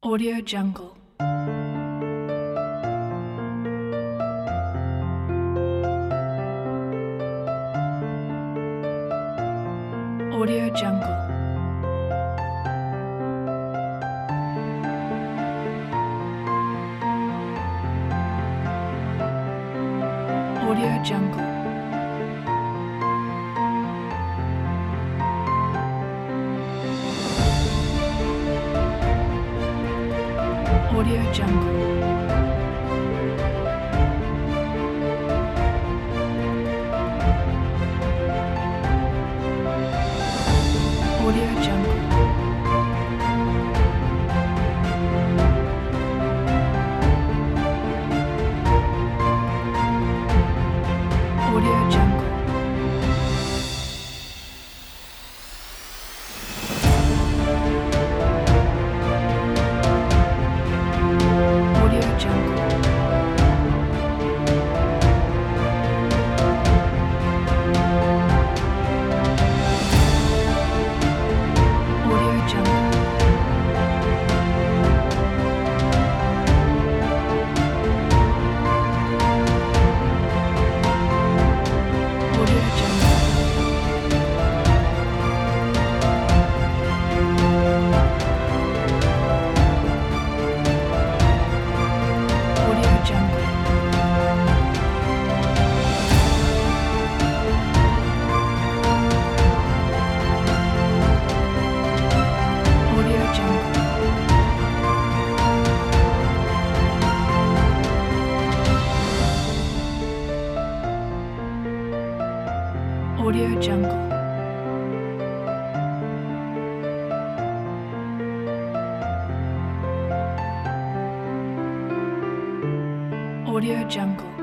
Audio Jungle. Audio Jungle. Audio Jungle. Audio Jungle. Audio Jungle. Audio Jungle. Audio Jungle. Audio Jungle. Audio Jungle. Audio Jungle. Audio Jungle. Audio Jungle. Audio Jungle.